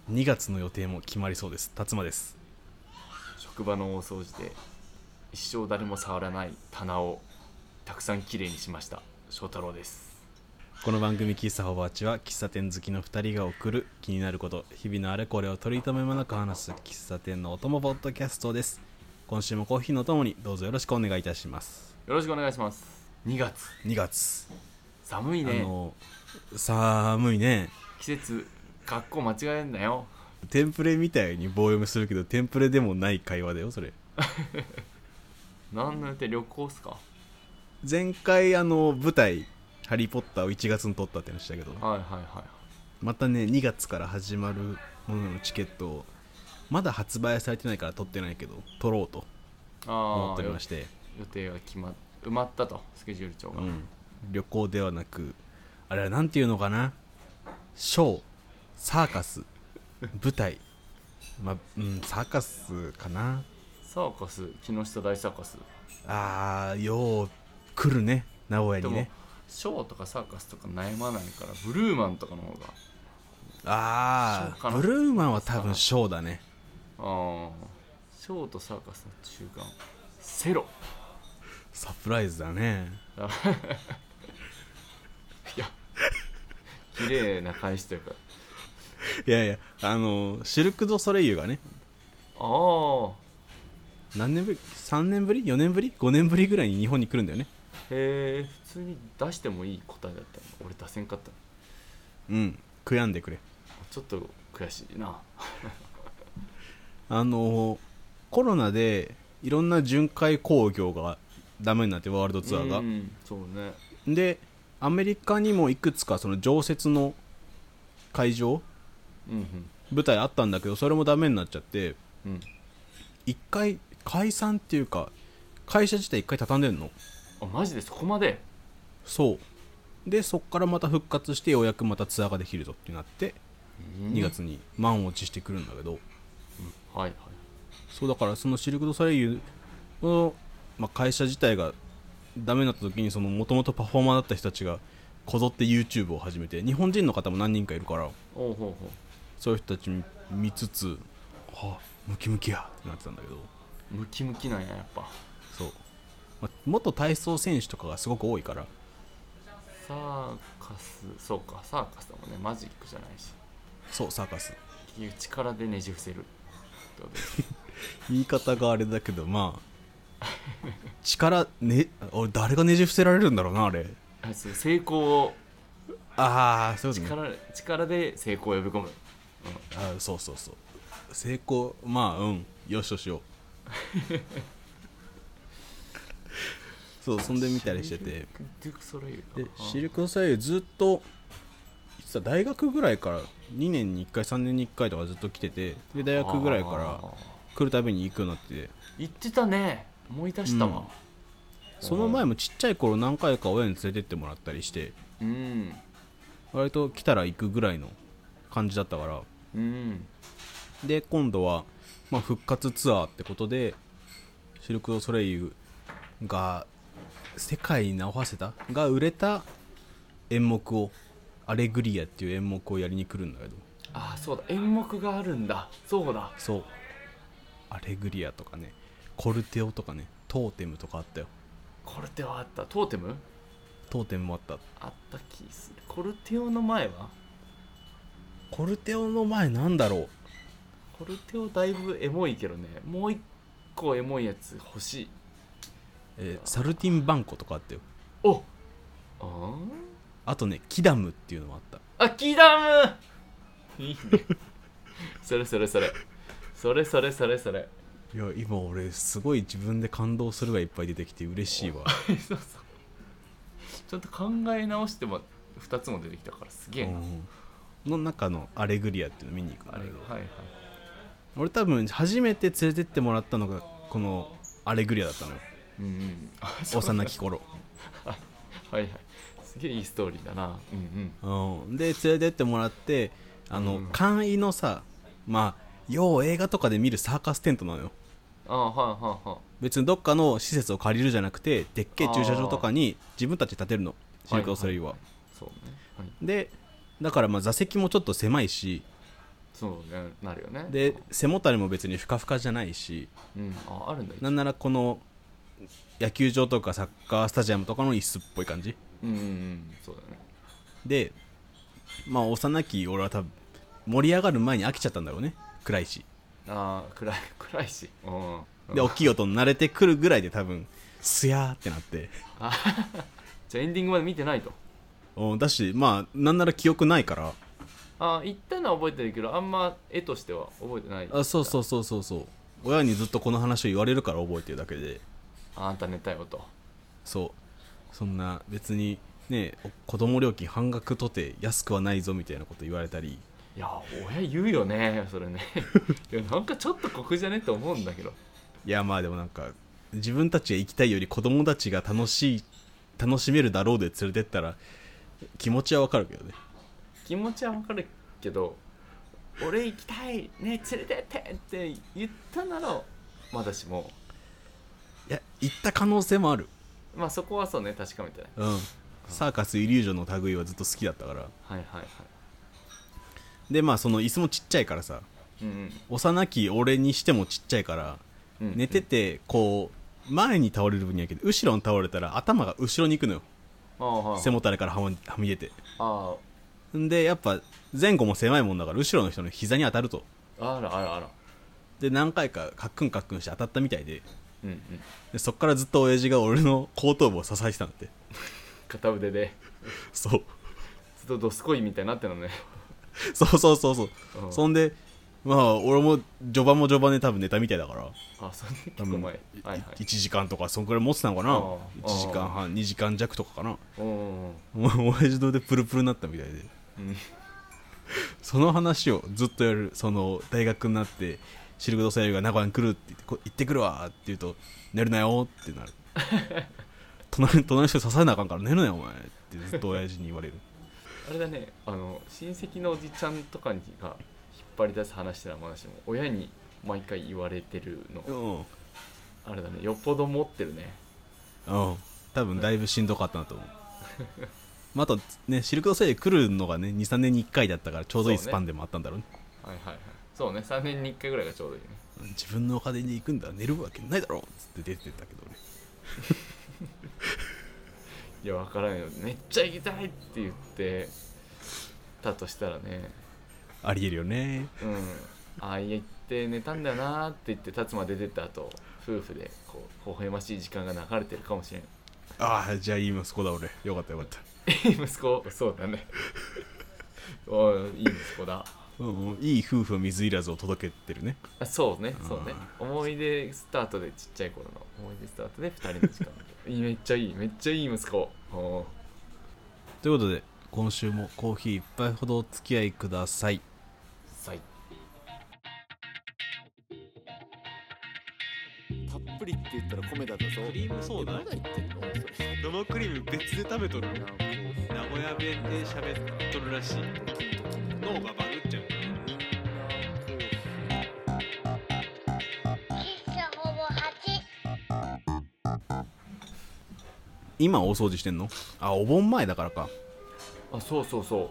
2月の予定も決まりそうです。辰馬です。 職場の大掃除で一生誰も触らない棚をたくさんきれいにしました翔太郎です。 この番組喫茶ホバーチは喫茶店好きの2人が送る気になること、日々のあれこれを取り留めもなく話す喫茶店のお供ポッドキャストです。今週もコーヒーのともにどうぞよろしくお願いいたします。 よろしくお願いします。2月寒いね。 寒いね。 季節格好間違えんなよ。 テンプレみたいに棒読みするけどテンプレでもない会話だよそれ。 何の予定？旅行っすか？ 前回舞台ハリーポッターを1月に撮ったって話したけど、 はいはいはい。 またね2月から始まるもののチケットをまだ発売されてないから取ってないけど取ろうと思っておりまして、 予定が埋まったと、スケジュール帳が、 旅行ではなく、あれはなんていうのかな、ショー、サーカス、舞台、サーカスかな。 サーカス、木下大サーカス。 よう来るね名古屋にね。 でもショーとかサーカスとか悩まないからブルーマンとかの方が。 ブルーマンは多分ショーだね。 ショーとサーカスの中間、セロ。 サプライズだね。 いや綺麗な返しというか、 いやいやシルク・ドゥ・ソレイユがね、何年ぶり、3年ぶり4年ぶり5年ぶりぐらいに日本に来るんだよね。 へえ、普通に出してもいい答えだったの。俺出せんかった。 悔やんでくれ。 ちょっと悔しいな。 コロナでいろんな巡回興行がダメになって、ワールドツアーが、 そうね。 でアメリカにもいくつかその常設の会場、舞台あったんだけどそれもダメになっちゃって、一回解散っていうか会社自体一回畳んでんの。 マジでそこまで？ そうで、そっからまた復活してようやくまたツアーができるぞってなって、2月に満を持してくるんだけど、 はいはい。 そうだからそのシルク・ドゥ・ソレイユの、会社自体がダメになった時に、そのもともとパフォーマーだった人たちがこぞって YouTube を始めて、日本人の方も何人かいるから、そういう人たち見つつ、ムキムキやってなってたんだけど。 ムキムキなんや、やっぱ。 そう、元体操選手とかがすごく多いから。 サーカス、そうか、サーカスだもんね。マジックじゃないし。 そう、サーカス。 力でねじ伏せる言い方があれだけど、力ね、俺誰がねじ伏せられるんだろうなあれ。 成功を、 そうですね。 力で成功を呼び込む。 そう成功、よしとしよう。そう、そんで見たりしてて、でシルク・ドゥ・ソレイユずっと実は大学ぐらいから2年に1回3年に1回とかずっと来てて、で大学ぐらいから来るたびに行くようになって言ってたね。思い出したわ、 その前もちっちゃい頃何回か親に連れてってもらったりして、割と来たら行くぐらいの感じだったから、で今度は、復活ツアーってことでシルク・ドゥ・ソレイユが世界に名を馳せたが売れた演目を、アレグリアっていう演目をやりに来るんだけど。 そうだ、演目があるんだ。そうだ、 そう、アレグリアとかね、コルテオとかね、トーテムとかあったよ。 コルテオあった。トーテムもあった気する。コルテオの前は？ コルテオの前なんだろう。 コルテオだいぶエモいけどね。もう一個エモいやつ欲しい。 サルティンバンコとかあったよ。あとね、キダムっていうのもあった。 キダムいいね。それ。 いや、今俺すごい自分で感動するがいっぱい出てきて嬉しいわ。 そうちょっと考え直しても2つも出てきたからすげえな。 の中のアレグリアっていうの見に行くんだけど、 はい、 俺多分初めて連れてってもらったのがこのアレグリアだったのよ。幼き頃。 はい、すげえいいストーリーだな。 で連れてってもらって、簡易のさ、よう映画とかで見るサーカステントなのよ。別にどっかの施設を借りるじゃなくて、でっけえ駐車場とかに自分たちで建てるの、シルク・ドゥ・ソレイユは。 そうね。 でだから座席もちょっと狭いし、 そうね、なるよね。 で背もたれも別にふかふかじゃないし、 あるんだ。 なんならこの野球場とかサッカースタジアムとかの椅子っぽい感じ。 そうだね。 でまあ幼き俺は多分盛り上がる前に飽きちゃったんだろうね。暗いし。 暗いし。 で大きい音に慣れてくるぐらいで多分すやーってなってじゃあエンディングまで見てないと。 だしまあなんなら記憶ないから。 言ったのは覚えてるけどあんま絵としては覚えてない。 そう親にずっとこの話を言われるから覚えてるだけで。 あんた寝たよと。 そんな別にね子供料金半額とて安くはないぞみたいなこと言われたり。 いや親言うよねそれねいやなんかちょっと酷じゃねって思うんだけど。 いやまあでもなんか自分たちが行きたいより子供たちが楽しめるだろうで連れてったら気持ちはわかるけどね。 気持ちはわかるけど俺行きたいね連れてってって言ったならまだしも、 いや行った可能性もある。 まあそこはそうね確かめてない。 サーカスイリュージョンの類はずっと好きだったから。 はいでまあその椅子もちっちゃいからさ、幼き俺にしてもちっちゃいから、寝ててこう前に倒れる分にはいいけど後ろに倒れたら頭が後ろに行くのよ。背もたれからはみ出て。んでやっぱ前後も狭いもんだから後ろの人の膝に当たると。 あらで何回かカックンカックンして当たったみたいで、でそっからずっと親父が俺の後頭部を支えてたんだって片腕で。 そうずっとドスコイみたいになってるのねそうそんでまあ俺も序盤も序盤で多分寝たみたいだから、 そんな結構前、 1時間とかそんくらい持ってたのかな。1時間半2時間弱とかかな。もう親父でプルプルになったみたいで、その話をずっとやる。その大学になってシルク・ドゥ・ソレイユが名古屋に来るって言って行ってくるわって言うと寝るなよってなる隣の人支えなあかんから寝るなよお前ってずっと親父に言われるあれだね、親戚のおじちゃんとかが引っ張り出す話してた話も親に毎回言われてるの、あれだね、よっぽど持ってるね。 多分だいぶしんどかったなと思うまあ、あとねシルク・ドゥ・ソレイユ来るのがね 2,3 年に1回だったからちょうどいいスパンでもあったんだろうね。 そうね、3年に1回ぐらいがちょうどいいね。 自分のお金で行くんだ寝るわけないだろっつって出てったけどねいや分からんよ、めっちゃ行きたいって言ってたとしたらね、 ありえるよね。 行って寝たんだよなって言って辰馬出てった後夫婦でこう微笑ましい時間が流れてるかもしれん。 じゃあいい息子だ俺。よかったいい息子、そうだねいい息子だ。 いい夫婦水入らずを届けてるね。 そうね思い出スタートでちっちゃい頃の思い出スタートで2人の時間めっちゃいい息子。 ということで今週もコーヒー一杯ほどお付き合いください。 たっぷりって言ったら米だったぞ。 クリームソーダまだ言ってんの生クリーム別で食べとる。名古屋弁で喋っとるらしい。脳がバグっちゃう。今大掃除してんの？お盆前だからか。 そう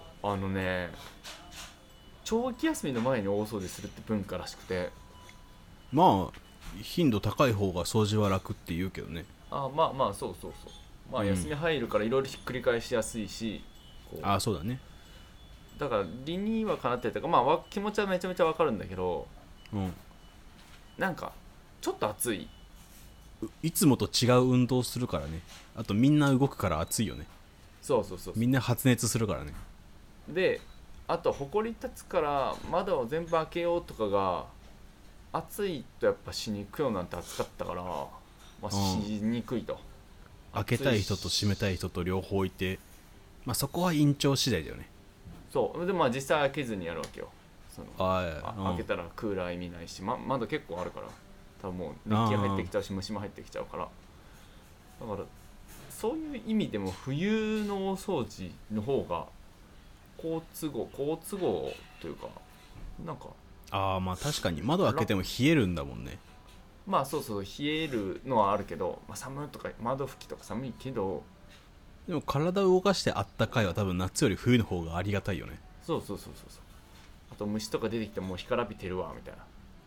長期休みの前に大掃除するって文化らしくて、 まあ頻度高い方が掃除は楽って言うけどね。 まあそうまあ休み入るからいろいろひっくり返しやすいし、 そうだね。 だから理にはかなってるというか、気持ちはめちゃめちゃわかるんだけど、なんかちょっと暑い。 いつもと違う運動するからね。あとみんな動くから暑いよね。 そうみんな発熱するからね。 であと埃立つから窓を全部開けようとかが暑いとやっぱしにくいよなんて暑かったから、しにくいと。 開けたい人と閉めたい人と両方いて、そこは院長次第だよね。 そうで実際開けずにやるわけよ。開けたらクーラー意味ないし、窓結構あるから多分もう熱気が入ってきちゃうし虫も入ってきちゃうから、だからそういう意味でも冬のお掃除の方が好都合というか、なんか確かに窓開けても冷えるんだもんね。 そう冷えるのはあるけど、寒いとか窓拭きとか寒いけど、 でも体を動かしてあったかいは多分夏より冬の方がありがたいよね。 そうあと虫とか出てきてもう干からびてるわみたいな。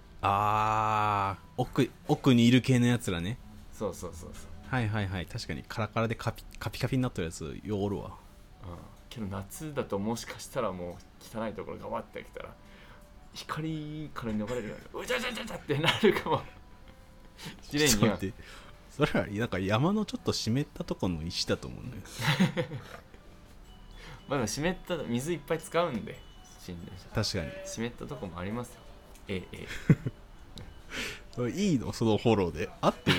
奥にいる系のやつらね。 そうそうそうそう。 はいはいはい、確かにカラカラでカピカピになってるやつようおるわ。 けど夏だともしかしたらもう汚いところがわってきたら光から逃れるようにうちゃうちゃうちゃってなるかもしれんやん。 それはなんか山のちょっと湿ったところの石だと思うんだよまだ湿った水いっぱい使うんで死んでる。 確かに湿ったとこもありますよ。 いいのそのフォローで合って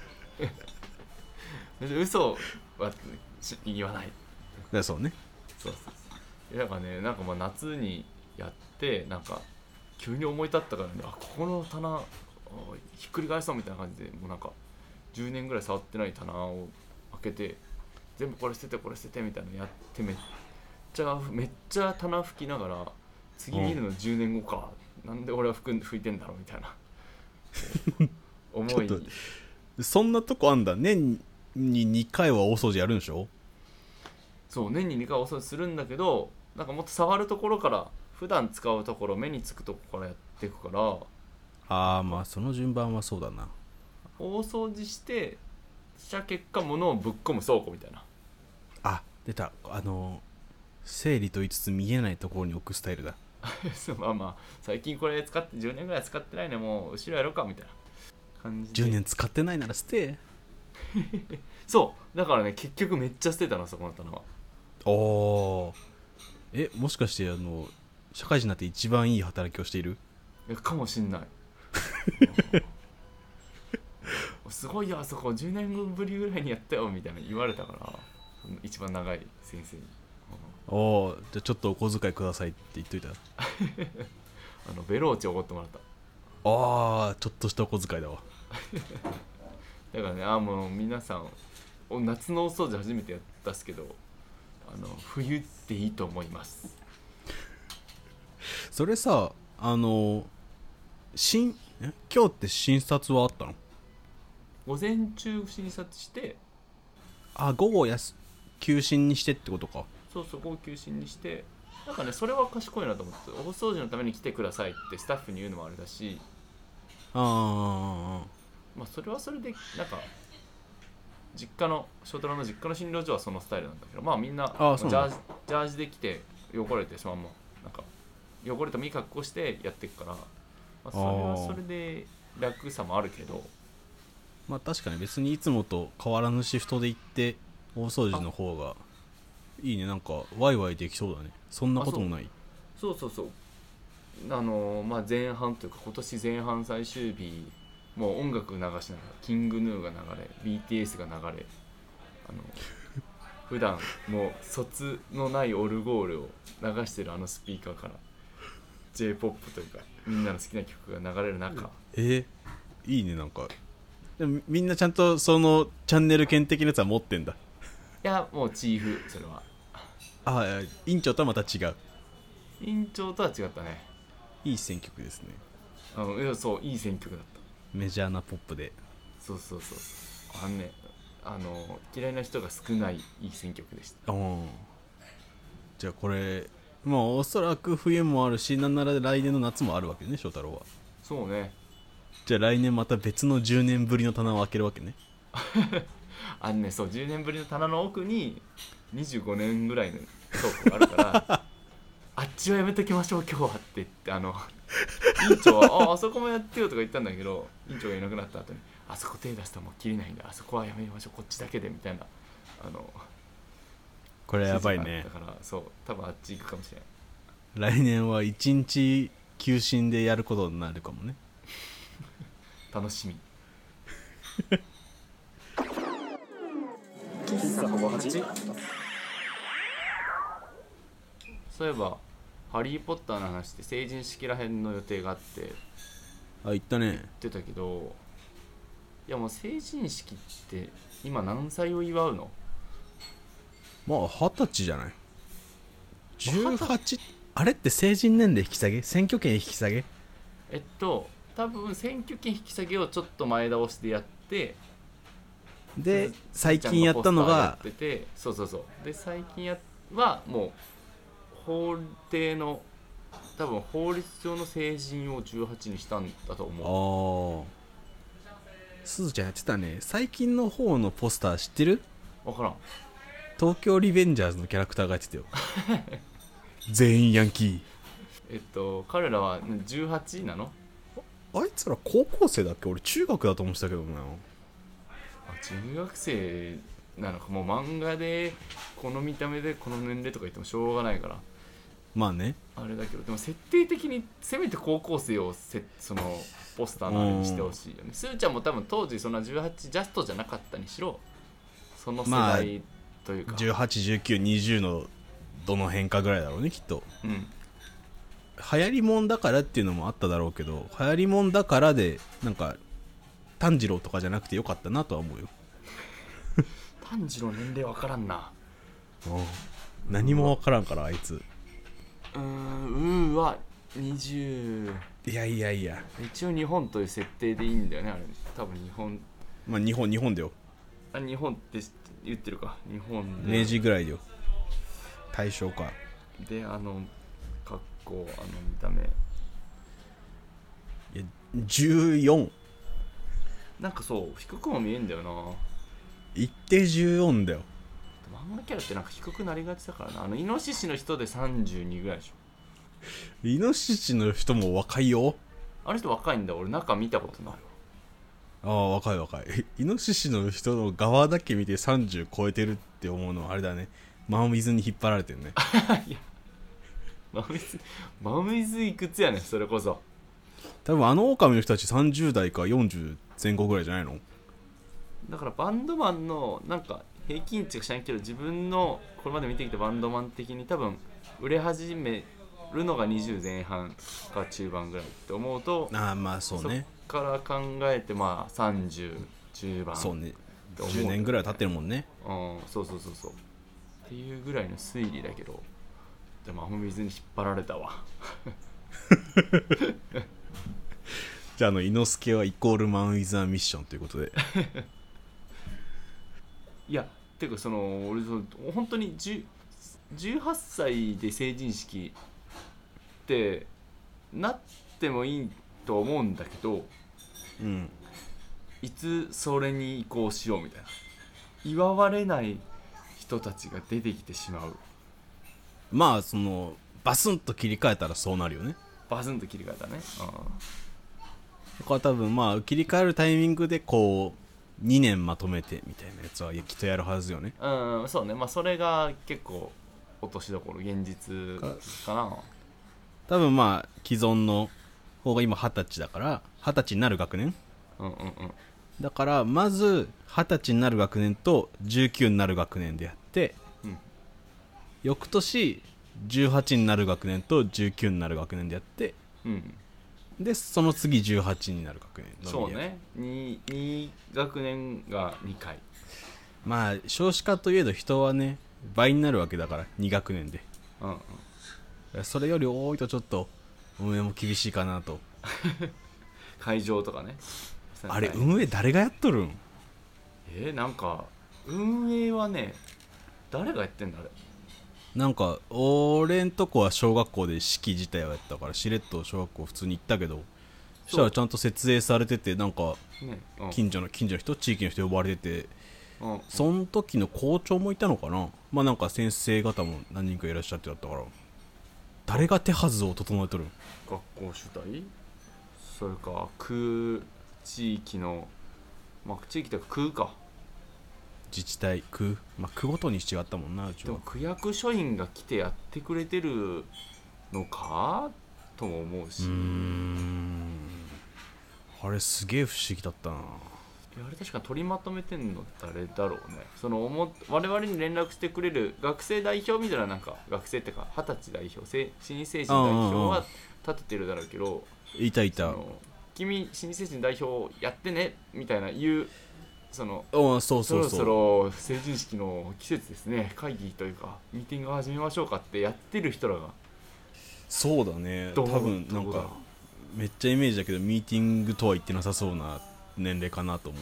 る嘘は言わない。 だそうね。 そうだからね、なんかまあ夏にやってなんか急に思い立ったからね、ここの棚ひっくり返そうみたいな感じで、もうなんか10年ぐらい触ってない棚を開けて全部これ捨ててこれ捨ててみたいなのやってめっちゃ棚拭きながら次見るの10年後か、なんで俺は拭いてんだろうみたいな思い。 そんなとこあんだ。年に2回は大掃除やるんでしょ。 そう、年に2回お掃除するんだけど、なんかもっと触るところから普段使うところ目につくところからやっていくから。 まあその順番はそうだな。 大掃除した結果物をぶっ込む倉庫みたいな。 出た。整理と言いつつ見えないところに置くスタイルだそう、まあ最近これ使って10年ぐらい使ってないね、もう後ろやろうかみたいな感じで。 10年使ってないなら捨てそうだからね、結局めっちゃ捨てたの、そこの棚は。 もしかして社会人になって一番いい働きをしているかもしんないすごいよ、あそこ10年ぶりぐらいにやったよみたいな言われたから、一番長い先生に。 じゃあちょっとお小遣いくださいって言っといたベローチおごってもらった。 ちょっとしたお小遣いだわだからね、もう皆さん夏のお掃除初めてやったっすけど、冬っていいと思います。 それさ、今日って診察はあったの？ 午前中診察して、 午後休診にしてってことか。 そうそう、午後休診にして、なんかね、それは賢いなと思って、大掃除のために来てくださいってスタッフに言うのもあれだし、まあそれはそれでなんか翔太郎の実家の診療所はそのスタイルなんだけど、まあみんなジャージで来て汚れてそのままなんか汚れてもいい格好してやっていくから、まあ、それはそれで楽さもあるけど、 まあ確かに別にいつもと変わらぬシフトで行って大掃除の方がいいね。なんかワイワイできそうだね。そんなこともない。 そうまあ前半というか今年前半最終日、もう音楽流しながらキングヌーが流れ BTS が流れ、普段もう卒のないオルゴールを流してるスピーカーから J-POP というかみんなの好きな曲が流れる中、 いいね。なんかでもみんなちゃんとそのチャンネル権的なやつは持ってんだ。 いやもうチーフ、それは院長とはまた違う。 院長とは違ったね。 いい選曲ですね。 そう、いい選曲だった。 メジャーなポップで。 そう嫌いな人が少ないいい選曲でした。 じゃあこれおそらく冬もあるし、なんなら来年の夏もあるわけね、翔太郎は。 そうね。 じゃあ来年また別の10年ぶりの棚を開けるわけねそう、10年ぶりの棚の奥に25年ぐらいの倉庫があるからあっちはやめときましょう今日はって言って院長はあそこもやってよとか言ったんだけど、院長がいなくなった後にあそこ手出すともう切れないんだ、あそこはやめましょうこっちだけでみたいなこれやばいね。 だからそう多分あっち行くかもしれない。 来年は1日休診でやることになるかもね楽しみ喫茶ほぼ8。 そういえばハリーポッターの話って成人式らへんの予定があって言ったね。 言ってたけど、いやもう成人式って今何歳を祝うの？ 20歳じゃない？ 18？ あれって成人年齢引き下げ？選挙権引き下げ？ 多分選挙権引き下げをちょっと前倒しでやって、 で最近やったのがそうで最近はもう法定の多分法律上の成人を18にしたんだと思う。ああ、すずちゃんやってたね。最近の方のポスター知ってる？ 分からん。 東京リベンジャーズのキャラクターがやってたよ。全員ヤンキー。彼らは18なの？ あいつら高校生だっけ？俺中学だと思ってたけどな。 中学生なのか。もう漫画でこの見た目でこの年齢とか言ってもしょうがないから。 まあね、 あれだけど、でも設定的にせめて高校生をそのポスターのあれにしてほしいよね。すーちゃんも多分当時そんな18ジャストじゃなかったにしろ、その世代というか、 まあ、18、19、20のどの変化ぐらいだろうねきっと。 うん。 流行りもんだからっていうのもあっただろうけど、流行りもんだからでなんか炭治郎とかじゃなくてよかったなとは思うよ。 炭治郎年齢わからんな。 何もわからんからあいつ。 は20。 いやいやいや、 一応日本という設定でいいんだよね、あれ。多分日本。 まあ日本だよ。 日本って言ってるか。日本で明治ぐらいだよ。大正か。 で格好、見た目。 いや14。 なんかそう低くも見えんだよな。 一定14だよ。 漫画キャラってなんか低くなりがちだからな。イノシシの人で32ぐらいでしょ。イノシシの人も若いよ。 あの人若いんだ。俺中見たことないわ。 ああ、若い若い。イノシシの人の側だけ見て30超えてるって思うのはあれだね。マンウィズに引っ張られてるね。 いや、マンウィズいくつやねん、それこそ。 多分狼の人たち30代か40前後ぐらいじゃないの？ だからバンドマンのなんか平均値が知らんけど、自分のこれまで見てきたバンドマン的に多分売れ始めるのが20前半か中盤ぐらいって思うと、 まあそうね。 そっから考えてまあ30中盤。 そうね。10年ぐらい経ってるもんね。 そうっていうぐらいの推理だけど、でも水に引っ張られたわ。 じゃあ伊之助はイコールマンウィズ・ア・ミッションということで。 いやてか俺本当に18歳で成人式ってなってもいいと思うんだけど、 うん、 いつそれに移行しようみたいな、祝われない人たちが出てきてしまう。 まあバスンと切り替えたらそうなるよね。 バスンと切り替えたね。 だから多分まあ切り替えるタイミングでこう2年まとめてみたいなやつはきっとやるはずよね。 そうね。まあそれが結構落としどころ、現実かな。 多分まあ既存の方が今20歳だから20歳になる学年、だからまず20歳になる学年と19になる学年でやって、翌年18になる学年と19になる学年でやって、でその次18になる学年の。 そうね。2学年が2回。 まあ少子化といえど人はね倍になるわけだから2学年で、それより多いとちょっと運営も厳しいかなと。 会場とかね。 あれ運営誰がやっとるん？ なんか運営はね、誰がやってんだあれ。なんか俺んとこは小学校で式自体はやったからしれっと小学校普通に行ったけど、そしたらちゃんと設営されてて、なんか近所の人、地域の人呼ばれてて、その時の校長もいたのかな。まあなんか先生方も何人かいらっしゃってだったから、誰が手はずを整えとるん？ 学校主体、それか区、地域の、まあ地域というか区か、 自治体、区、まあ区ごとに違ったもんな。うちはでも区役所員が来てやってくれてるのかとも思うし。 あれすげえ不思議だったな。 あれ確か取りまとめてんの誰だろうね。我々に連絡してくれる学生代表みたいな、なんか学生ってか20歳代表、新成人代表は立ててるだろうけど、 いた君新成人代表やってねみたいな言う、そろそろ成人式の季節ですね、会議というかミーティングを始めましょうかってやってる人らが。 そうだね。多分なんかめっちゃイメージだけどミーティングとは言ってなさそうな年齢かなと思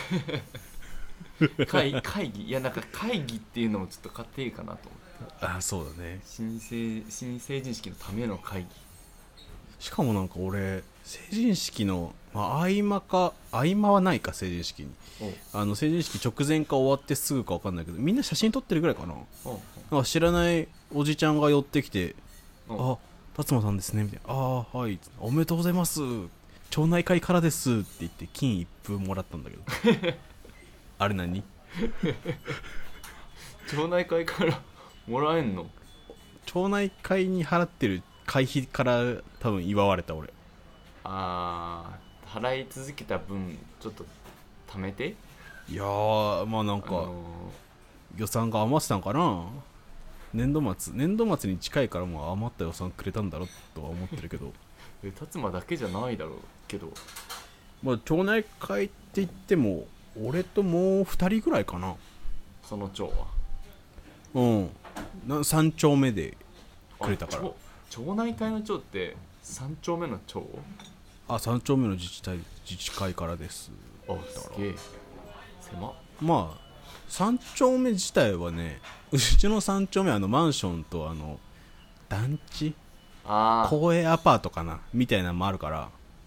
う。会議、いやなんか会議っていうのもちょっと家庭かなと思って。 そうだね。 新成人式のための会議。 しかもなんか俺成人式の、合間はないか成人式に成人式直前か終わってすぐか分かんないけどみんな写真撮ってるぐらいかな。なんか知らないおじちゃんが寄ってきてあ、達馬さんですねみたいな、ああはいおめでとうございます町内会からですって言って金一封もらったんだけどあれ何町内会からもらえんの？ 町内会に払ってる会費から多分祝われた俺。 払い続けた分ちょっと貯めて。 いやーまあなんか、予算が余ってたんかな。年度末に近いからもう余った予算くれたんだろうとは思ってるけど達馬だけじゃないだろうけど、 まあ町内会って言っても俺ともう2人ぐらいかな。 その町は 3丁目でくれたから。 町内会の町って3丁目の町 ？3丁目の自治会からです。 すげえ狭。 まあ3丁目自体はね、うちの3丁目はマンションと団地公営アパートかなみたいなのもあるから、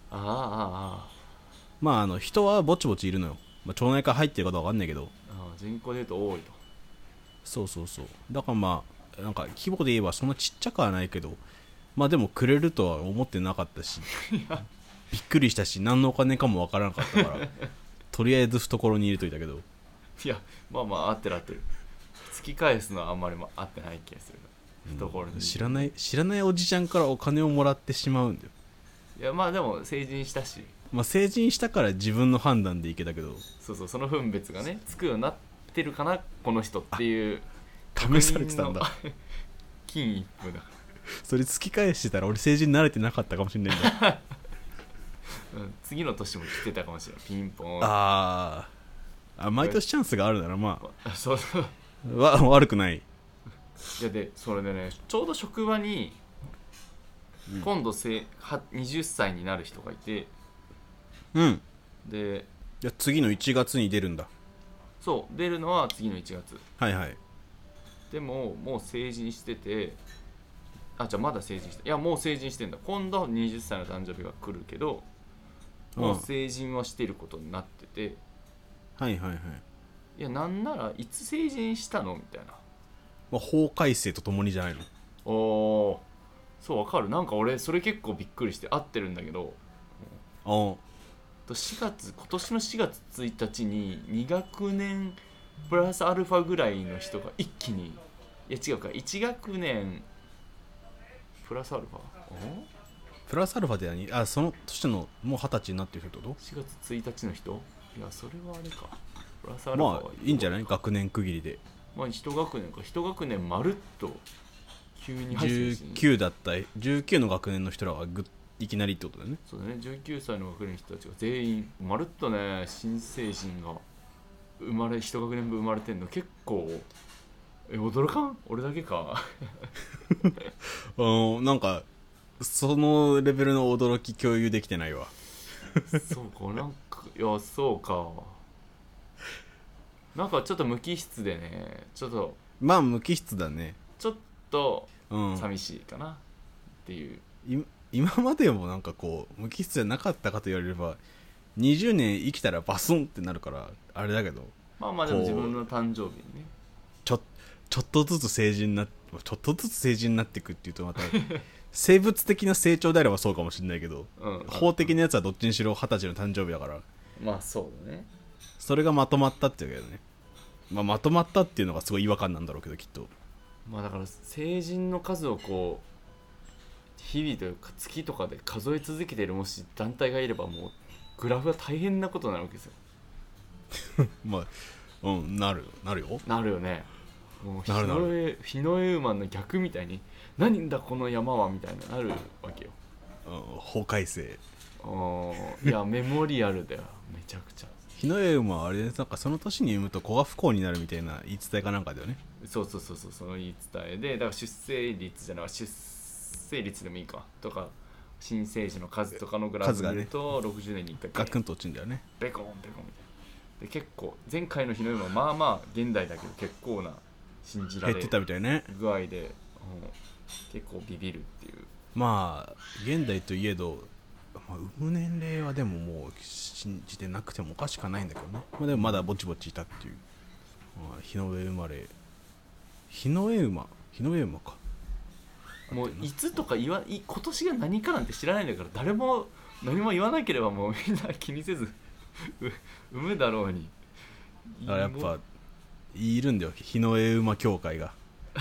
まあ人はぼちぼちいるのよ。町内会入ってるかどうかわかんないけど、 人口でいうと多いと。 そうだからまあなんか規模で言えばそんなちっちゃくはないけど、まあでもくれるとは思ってなかったしびっくりしたし何のお金かもわからなかったからとりあえず懐に入れといたけど、 いやまあ合ってる突き返すのはあんまり合ってない気がする。懐に知らないおじちゃんからお金をもらってしまうんだよ。 いやまあでも成人したし、 成人したから自分の判断でいけたけど、 そうその分別がねつくようになってるかなこの人っていう試されてたんだ金一封だそれ突き返してたら俺成人慣れてなかったかもしれないんだ次の年も来てたかもしれない。ピンポン。 毎年チャンスがあるならまあそう悪くない。 いやでそれでねちょうど職場に今度20歳になる人がいて、でじゃ次の1月に出るんだ。 そう出るのは次の1月。 はいはい。 でももう成人してて、じゃあまだ成人して、いやもう成人してんだ。今度20歳の誕生日が来るけどもう成人はしてることになってて、 はいいやなんならいつ成人したのみたいな。 法改正とともにじゃないの？ そうわかる。なんか俺それ結構びっくりして合ってるんだけど、今年の4月1日に2学年プラスアルファぐらいの人が一気に、いや違うか1学年プラスアルファプラスアルファで何？その年のもう20歳になってる人ってこと？ 4月1日の人？いやそれはあれか。プラスアルファはいいんじゃない？学年区切りで 1学年まるっと急に入ってるし、 19だった19の学年の人らはいきなりってことだよね。 そうだね。19歳の学年の人たちが全員まるっとね新成人が1学年分生まれてんの結構驚かん？俺だけかなんかそのレベルの驚き共有できてないわそうかなんかいやそうかなんかちょっと無機質でねちょっと無機質だね。 ちょっと寂しいかなっていう、 今までもなんかこう無機質じゃなかったかと言われれば20年生きたらバスンってなるからあれだけど、 まあでも自分の誕生日にねちょっとずつ成人になっていくっていうとまた生物的な成長であればそうかもしれないけど、法的なやつはどっちにしろ20歳の誕生日だから、 まあそうだね。 それがまとまったっていうけどね、まとまったっていうのがすごい違和感なんだろうけどきっと。 だから成人の数をこう日々というか月とかで数え続けているもし団体がいればもうグラフが大変なことになるわけですよなるよ。 なるよね。もう日の絵馬の逆みたいに何だこの山はみたいになるわけよ。 法改正。 いやメモリアルだよめちゃくちゃ。 日の絵馬はあれなんかその年に産むと子が不幸になるみたいな言い伝えかなんかだよね。 そうその言い伝えで、だから出生率でもいいかとか新生児の数とかのグラフ見ると、60年に1回ガクンと落ちるんだよね。 ベコンみたいな。で結構前回の日の絵馬まあ現代だけど結構な信じられる減ってたみたいね具合で、結構ビビるっていうまあ現代といえど、まあ、産む年齢はでももう信じてなくてもおかしくはないんだけどね、まあ、でもまだぼちぼちいたっていう、まあ、日の上生まれ、日の上馬か。 もういつとか今年が何かなんて知らないんだから、誰も何も言わなければもうみんな気にせず産むだろうに。 やっぱいるんだよ、日の上馬協会が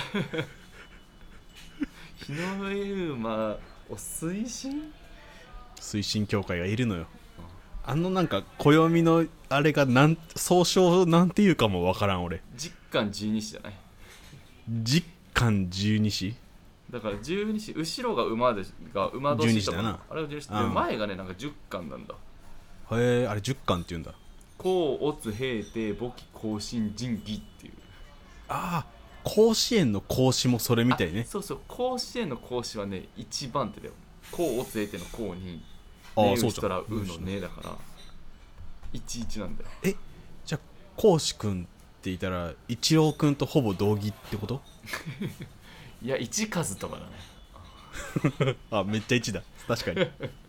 日の上馬を推進協会がいるのよ。なんか暦のあれが総称なんていうかもわからん俺。 実感十二支じゃない？ 実感十二支だから十二支、後ろが馬でが馬年とか、あれは十二支で、前がねなんか10巻なんだ。 へえ、あれ10巻って言うんだ。 甲乙平定簿記甲信仁義っていう。 ああ、甲子園の甲子もそれみたいね。 そうそう、甲子園の甲子はね一番手だよ。甲乙平定の甲にねうしたらうのねだから11なんだよ。 じゃあ甲子くんって言ったら一郎くんとほぼ同義ってこと？ いや一数とかだねあ、めっちゃ1だ、確かに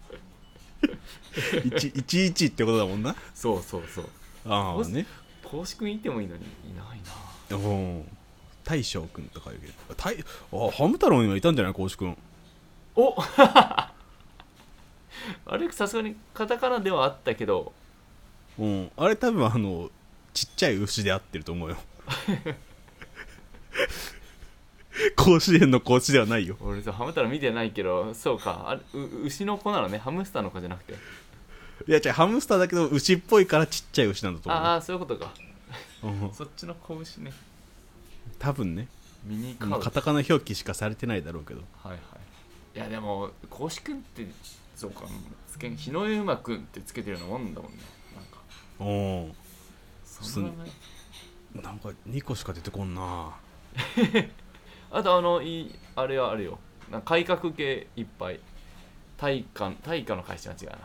11ってことだもんな。 そうそうそう。 ああね、 甲子くんいてもいいのにいないな。 大将くんとか言うけど、ハム太郎にはいたんじゃない甲子くん。 おあれさすがにカタカナではあったけど、 あれ多分ちっちゃい牛で合ってると思うよ甲子園の甲子ではないよ。 俺さハム太郎見てないけど、そうか、あれ牛の子なのね、ハムスターの子じゃなくて。 いや違う、ハムスターだけど牛っぽいからちっちゃい牛なんだと思う。 ああ、そういうことかそっちの子牛ね、 多分ね。 ミニカウ、 カタカナ表記しかされてないだろうけど。 はいはい。いやでも甲子くんってそうか、日の上馬くんってつけてるようなもんだもんね。なんかそんなね、 なんか2個しか出てこんなあとあれはあるよ、なんか改革系いっぱい。大化の会社は違うな。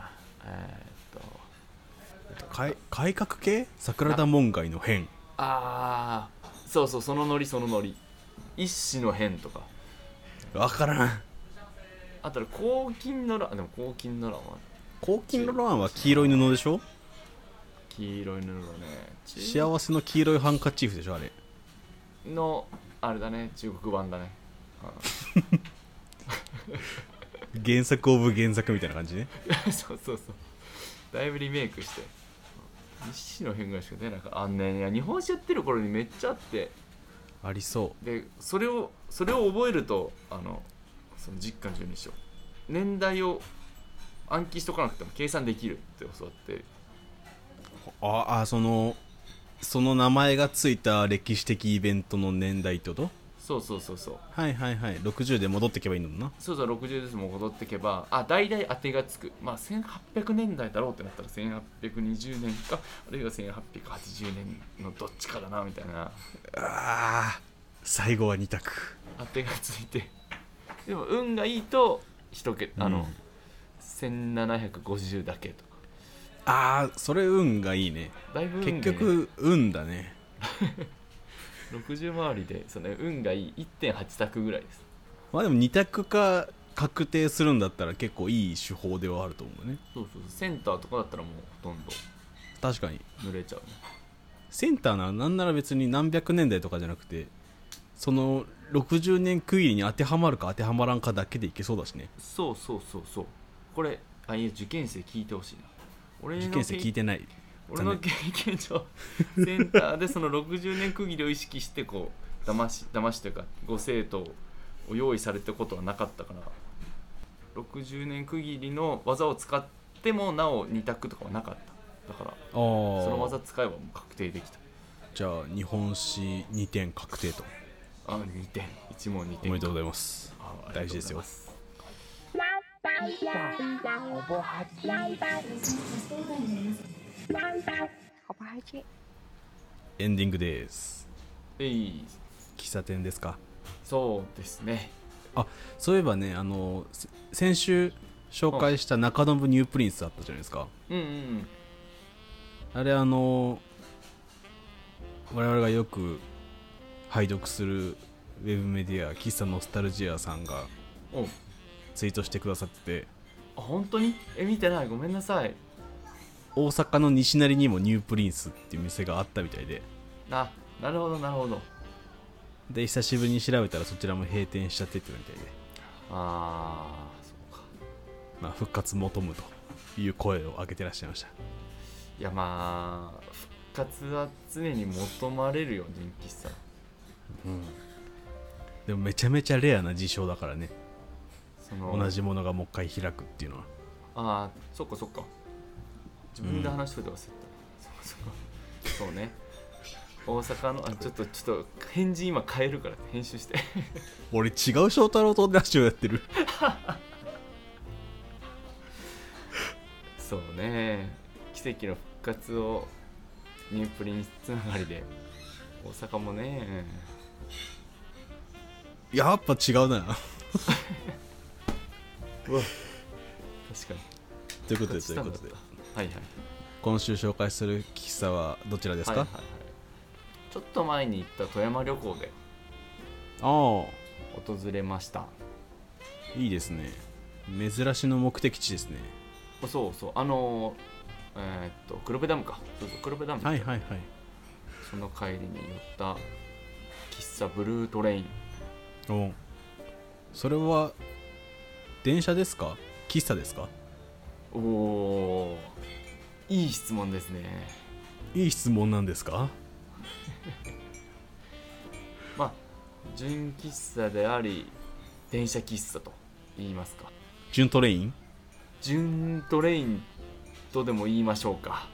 改革系、桜田門外の変。 ああ、そうそう、そのノリ一子の変とかわからん。 あと黄金の乱、でも黄金の乱は黄色い布でしょ。 黄色い布だね。 幸せの黄色いハンカチーフでしょあれの、あれだね、中国版だね原作オブ原作みたいな感じねそうそうそう、だいぶリメイクして一子の変ぐらいしか出なかった。いや日本史やってる頃にめっちゃあって、 ありそう。 でそれを覚えるとその実感12章年代を暗記しとかなくても計算できるって教わって。 その名前がついた歴史的イベントの年代ってこと？ そうそうそうそう。 はいはいはい。60で戻ってけばいいのな。 そうそう、60ですも戻ってけば、大々当てがつく。まあ1800年代だろうってなったら1820年か、あるいは1880年のどっちかだなみたいな。 最後は2択当てがついて、でも運がいいと1桁、1750だけとか。 それ運がいいね。 だいぶ運がいいね。 結局運だね 60回りでその運がいい 1.8 択ぐらいです。 まあでも2択か確定するんだったら結構いい手法ではあると思うね。 そうそう、センターとかだったらもうほとんど確かに濡れちゃうね。 センターなんなら別に何百年代とかじゃなくて、その60年区切りに当てはまるか当てはまらんかだけでいけそうだしね。 そうそうそうそう。これいや受験生聞いてほしいな。 受験生聞いてない。 俺の経験上センターでその60年区切りを意識してこう騙しというかご生徒を用意されたことはなかったから、60年区切りの技を使ってもなお2択とかはなかった。だからその技使えばもう確定できた。 じゃあ日本史2点確定と。 2点、1問2点。 おめでとうございます。大事ですよ。エンディングです。喫茶店ですか？ そうですね。 そういえばね、先週紹介した中延ニュープリンスあったじゃないですか。あれ我々がよく拝読するウェブメディア喫茶ノスタルジアさんがツイートしてくださってて、 あ、本当に？見てない、ごめんなさい。 大阪の西成にもニュープリンスっていう店があったみたいで、 あ、なるほどなるほど。 で久しぶりに調べたらそちらも閉店しちゃってってみたいで、 ああ、そうか。 まあ、復活求むという声を上げてらっしゃいました。 いや、まあ復活は常に求まれるよ、人気さ。 うん、でもめちゃめちゃレアな事象だからね、 その同じものがもう一回開くっていうのは。 ああ、そっかそっか、自分で話しといて忘れた、そうね。大阪のちょっと返事今変えるから編集して俺違う翔太郎とラジオやってるそうね、奇跡の復活をニュープリンスつながりで大阪もね、 やっぱ違うなうわ、確かに。 ということではいはい、 今週紹介する喫茶はどちらですか？ はいはいはい、ちょっと前に行った富山旅行でああ、 訪れました。 いいですね。珍しの目的地ですね。 そうそう、黒部ダムか。そうそう、黒部ダム。 はいはいはい。 その帰りに寄った喫茶ブルートレイン。 お、それは電車ですか？喫茶ですか？ おお、いい質問ですね。 いい質問なんですか？ まあ純喫茶であり電車喫茶と言いますか。 純トレイン？ 純トレインとでも言いましょうか。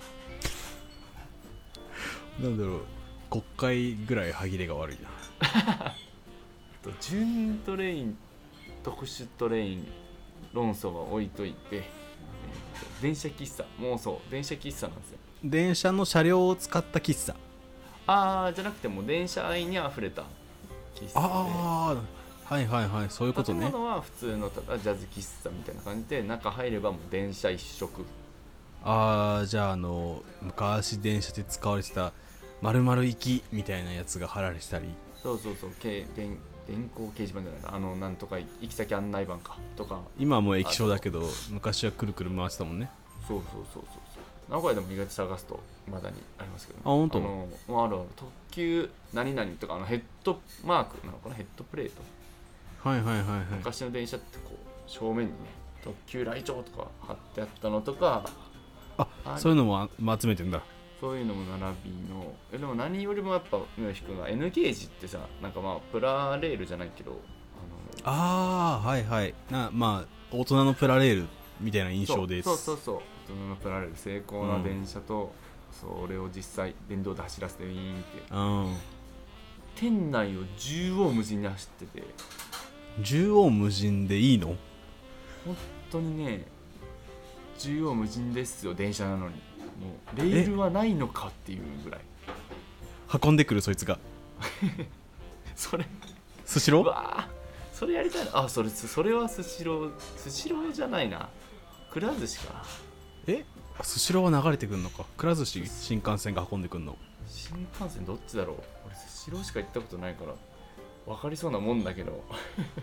なんだろう、国会ぐらい歯切れが悪いな純トレイン、特殊トレイン論争は置いといて、電車喫茶、もうそう電車喫茶なんですよ。 電車の車両を使った喫茶。 じゃなくても電車愛にあふれた喫茶で、 はいはいはい、そういうことね。 建物は普通のただジャズ喫茶みたいな感じで、中入ればもう電車一色。 じゃあ昔電車で使われてた丸々行きみたいなやつが貼られてたり。 そう電光掲示板じゃないな、なんとか行き先案内板かとか。 今はもう液晶だけど昔はくるくる回ってたもんね。 そう名古屋でも意外と探すとまだにありますけど、ね、 本当？ ある特急何々とか、ヘッドマークなのかな、ヘッドプレート。 はいはいはいはい。 昔の電車ってこう正面にね、特急来庁とか貼ってあったのとか、 そういうのも集めてんだ。 そういうのも並びの。でも何よりもやっぱ目を引くのが N ゲージってさ、なんかまあプラレールじゃないけど、 はいはい。まあ大人のプラレールみたいな印象です。 そう大人のプラレール、精巧な電車と、それを実際電動で走らせてウィーンって、店内を縦横無尽に走ってて。 縦横無尽でいいの？ 本当にね、縦横無尽ですよ、電車なのに。もうレールはないのかっていうぐらい運んでくる、そいつがそれスシロー？ うわー、それやりたいな。それはスシローじゃないな、くら寿司か。 スシローは流れてくんのか。くら寿司新幹線が運んでくんの？ 新幹線どっちだろう。俺スシローしか行ったことないから分かりそうなもんだけど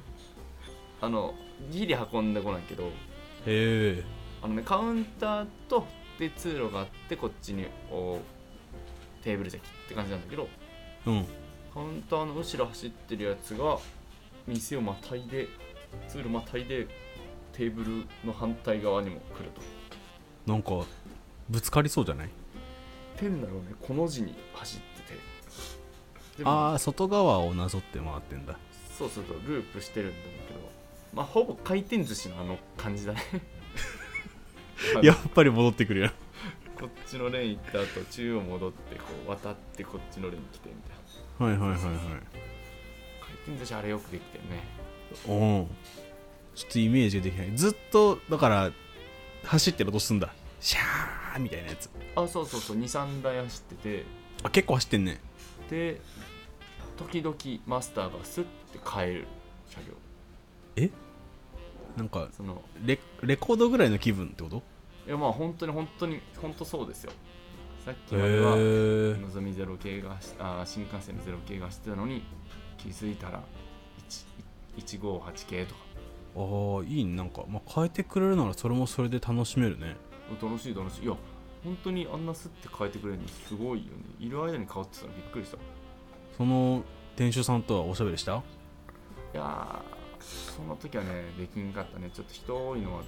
ギリ運んでこないけど、 へえ。 カウンターとで通路があって、こっちにテーブル席って感じなんだけど、カウンターの後ろ走ってるやつが店をまたいで、通路またいでテーブルの反対側にも来ると。 なんかぶつかりそうじゃない？ 店内をね、この字に走ってて、 外側をなぞって回ってんだ。 そうループしてるんだけど、まあほぼ回転寿司の感じだねやっぱり戻ってくるやんこっちのレーン行った後、中央戻ってこう渡ってこっちのレーン来てみたいな。回転寿司あれよくできてるね。 ちょっとイメージができない。ずっとだから走ってる音すんだ、シャーみたいなやつ。 そう 2,3 台走ってて、 結構走ってんね。 で時々マスターがスッて変える車両。 なんかそのレコードぐらいの気分ってこと？ いや、まあ本当そうですよ。さっきまではのぞみ0系が新幹線の0系が走ってたのに、気づいたら158系とかああいいね。なんか、変えてくれるならそれもそれで楽しめるね。 楽しい。いや本当にあんなスッて変えてくれるのすごいよね。いる間に変わってたらびっくりした。 その店主さんとはおしゃべりした？ いやその時はねできんかったね。ちょっと人多いのは。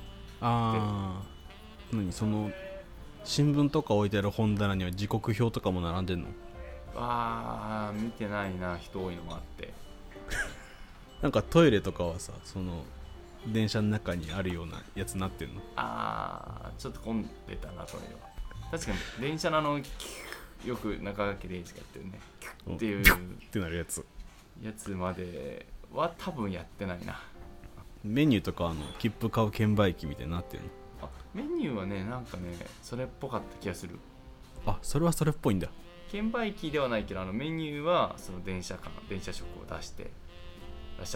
何その新聞とか置いてある本棚には時刻表とかも並んでんの？ 見てないな。人多いのもあってなんかトイレとかはさ、その電車の中にあるようなやつになってんの？ ちょっと混んでたなトイレは。確かに電車のよく中川家礼二がやってるねっていうってなるやつまでは多分やってないな。 メニューとか切符買う券売機みたいになってるの？ メニューはねなんかねそれっぽかった気がする。 それはそれっぽいんだ。 券売機ではないけどメニューはその電車食を出しちゃった。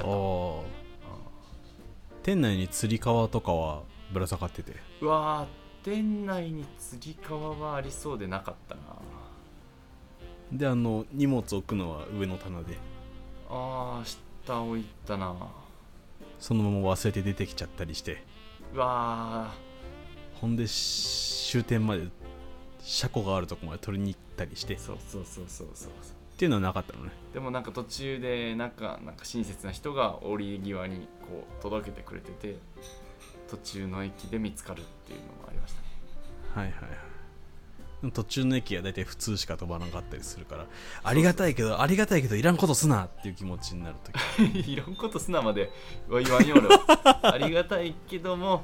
店内につり革とかはぶら下がってて。 店内につり革はありそうでなかったな。 で荷物置くのは上の棚で。 下置いたな。 そのまま忘れて出てきちゃったりして。ほんで終点まで車庫があるとこまで取りに行ったりして。 そうっていうのはなかったのね。 でもなんか途中でなんか親切な人が折り際にこう届けてくれてて、途中の駅で見つかるっていうのもありましたね。 はい。途中の駅は大体普通しか飛ばなかったりするから、ありがたいけどいらんことすなっていう気持ちになるときいらんことすなまでは言わんようなありがたいけども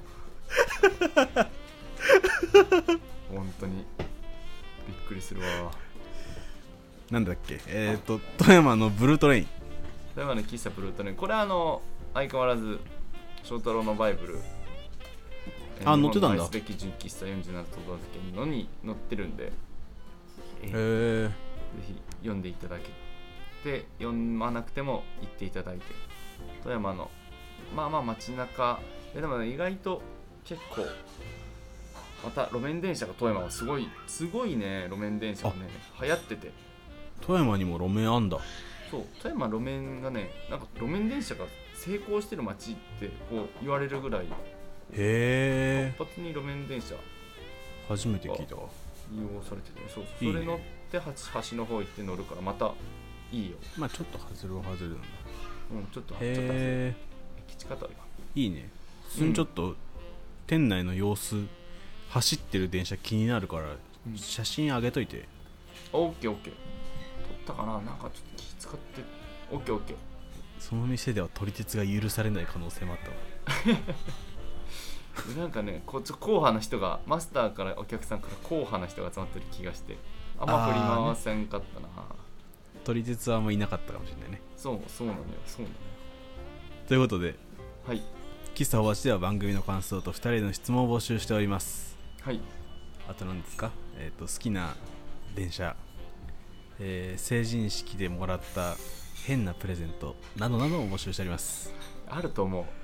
本当にびっくりするわ。 なんだっけ、富山のブルートレイン、 富山の喫茶ブルートレイン、これ相変わらず翔太郎のバイブル、 載ってたんだ。 日本の愛すべき純喫茶47都道府県のに載ってるんで、 ぜひ読んでいただけて、読まなくても行っていただいて、富山の街中でも意外と結構また路面電車が富山はすごいね。路面電車がね流行ってて、 富山にも路面あんだ。 そう富山路面がね、なんか路面電車が成功してる街ってこう言われるぐらい活発に路面電車初めて聞いたわ。 利用されてて、それ乗って橋の方行って乗るからまたいいよ。 ちょっと外れなんだ。 ちょっと外れ。駅近かった。 いいね。普通にちょっと店内の様子、走ってる電車気になるから、写真上げといて。 オッケー撮ったかな。なんかちょっと気使って。オッケー。 その店では撮り鉄が許されない可能性もあったわなんかね、硬派な人が、マスターからお客さんから硬派な人が集まってる気がして、あんま振り回せんかったな。 撮り鉄はあんまいなかったかもしれないね。 そうなのよ。 ということで、 はい、 喫茶おばちでは番組の感想と2人の質問を募集しております。 はい。 あと何ですか、好きな電車、成人式でもらった変なプレゼントなどなどを募集しております。 あると思う。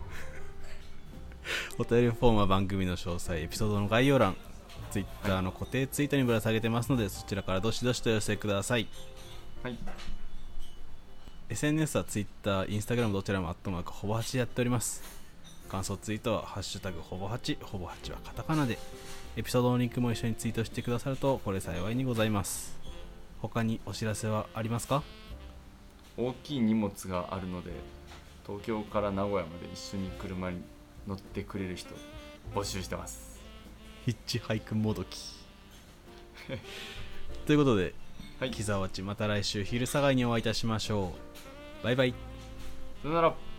お便りフォームは番組の詳細、エピソードの概要欄、Twitter の固定ツイートにぶら下げてますので、そちらからどしどしと寄せください。 はい。 SNS は Twitter、Instagram どちらも@ほぼ8やっております。感想ツイートはハッシュタグほぼ8、ほぼ8はカタカナで、エピソードのリンクも一緒にツイートしてくださるとこれ幸いにございます。他にお知らせはありますか？ 大きい荷物があるので、東京から名古屋まで一緒に車に乗ってくれる人募集してます。 ヒッチハイクもどきということで、 はい、 キザワチまた来週昼下がりにお会いいたしましょう。バイバイ。 さよなら。